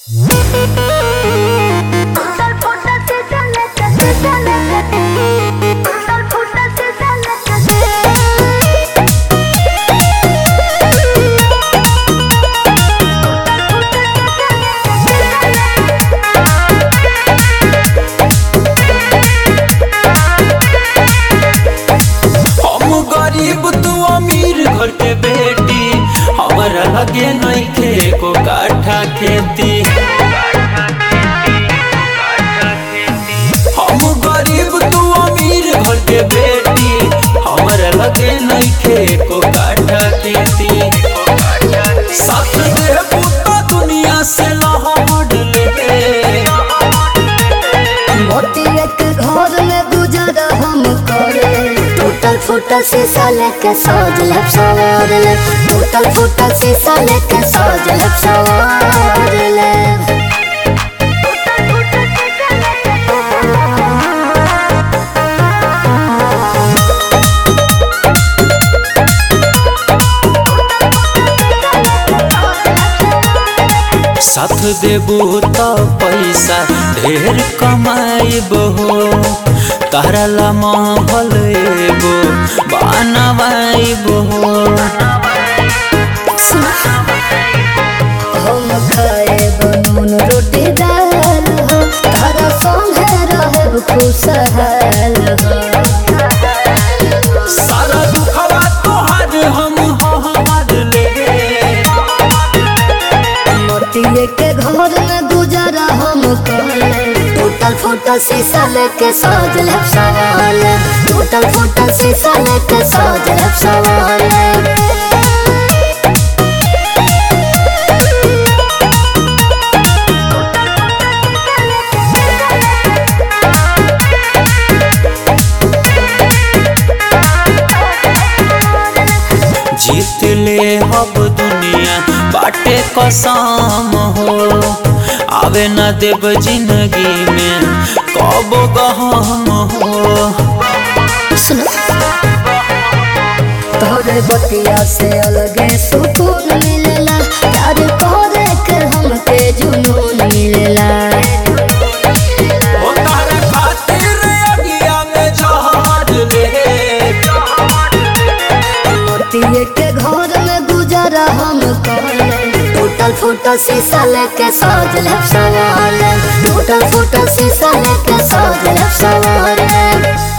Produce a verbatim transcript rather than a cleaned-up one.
घर के बेटी हमारा लगे नइखे को काठा खेती। हम गरीब तू अमीर घर के बेटी हमारा लगे नइखे को काठा खेती। साथ दे पुता दुनिया से लहड़ ले मोतिया के घर में गुजारा हम करे। टूटल फूटल शीशा लेके सज लब सवार ले। टूटल फूटल शीशा लेके सज लब सवार ले। साथ देबू तो पैसा ढेर कमाइबो तारा ला महल एगो बनवाइबो। हम खाएब नून रोटी दाल हो तारा संगे रहब खुशहाल हो। सारा दुखवा तोहार हम हमार लेगे। मोतिये के घर में गुजारा हम करे। टूटल फूटल शीशा लेके सज लब सवार। टूटल फूटल शीशा लेके सज लब सवार। जीत ले हब दुनिया बाटे कसम हो आवे न देव जिंदगी में कब गहम हो। सुनो तोरे बतिया से अलगे सुकून मिलेला। प्यार करे के हमके जुनून मिलेला। ओ तारे खातिर अगिया में जहाज ले। मोतिये के घर में गुजारा हम करे। टूटल फूटल शीशा लेके सज लब सवार। टूटल फूटल शीशा लेके सज लब सवार।